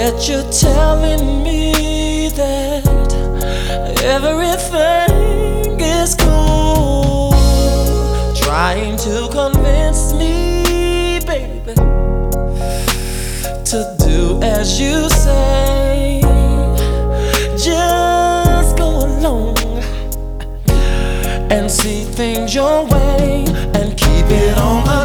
that you're telling me that everything is cool, trying to convince me, baby, to do as you say. Just go along and see things your way and keep it on my